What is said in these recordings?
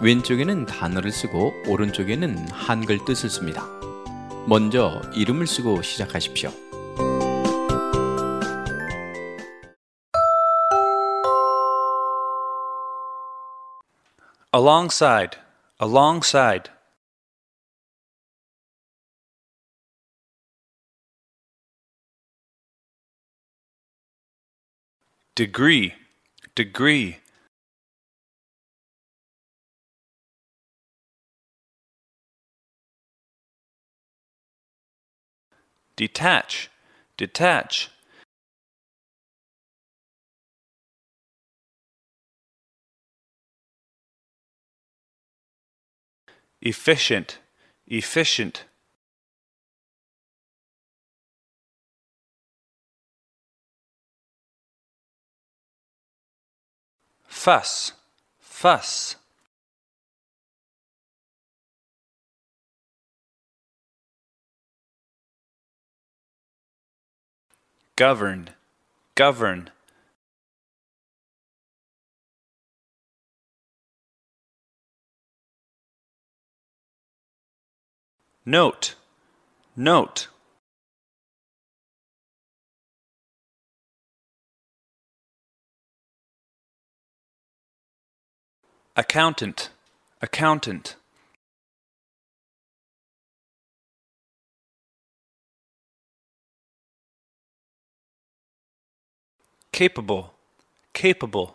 왼쪽에는 단어를 쓰고 오른쪽에는 한글 뜻을 씁니다. 먼저 이름을 쓰고 시작하십시오. alongside, alongside. degree, degree. detach, detach. efficient, efficient. fuss, fuss. govern, govern. note, note. accountant, accountant. capable, capable.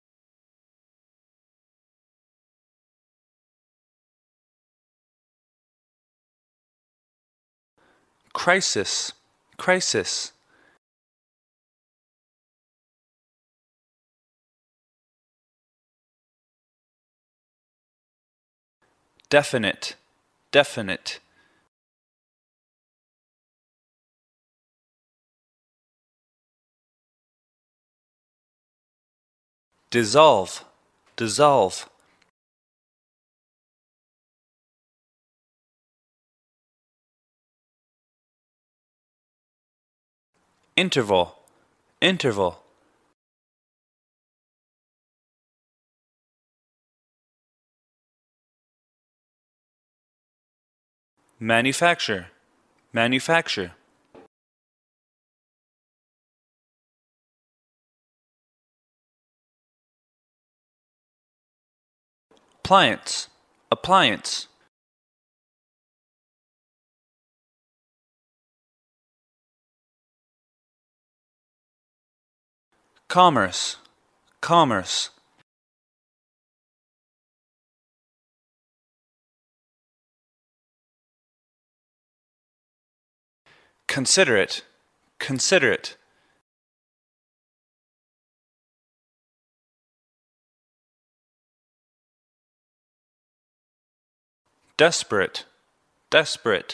crisis, crisis. definite, definite. dissolve, dissolve. interval, interval. manufacture, manufacture. appliance, appliance. commerce, commerce. considerate, considerate. desperate, desperate.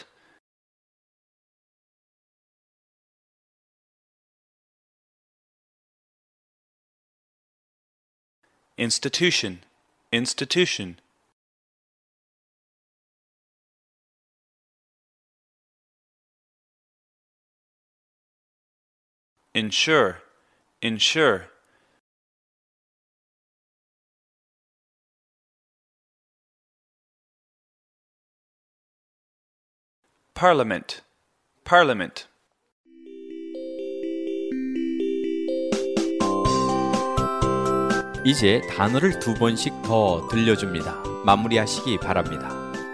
institution, institution. ensure, ensure. parliament, parliament. 이제 단어를 2번씩 더 들려줍니다. 마무리하시기 바랍니다.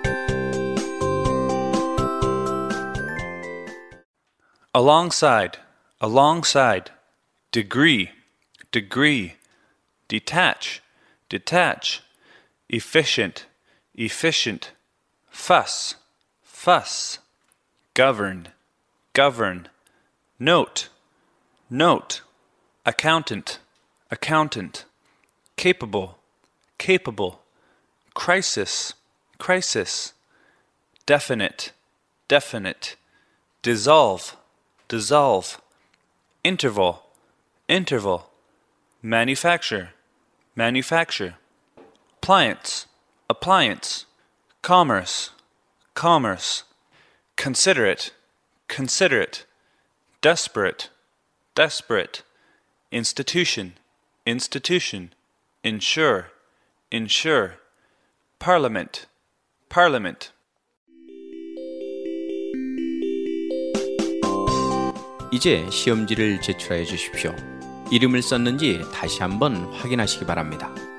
alongside, alongside. degree, degree. detach, detach. efficient, efficient. fuss, fuss. govern, govern. note, note. accountant, accountant. capable, capable. crisis, crisis. definite, definite. dissolve, dissolve. interval, interval. manufacture, manufacture. appliance, appliance. commerce, commerce. considerate, considerate. desperate, desperate. institution, institution. ensure, ensure. parliament, parliament. 이제 시험지를 제출하여 주십시오. 이름을 썼는지 다시 한번 확인하시기 바랍니다.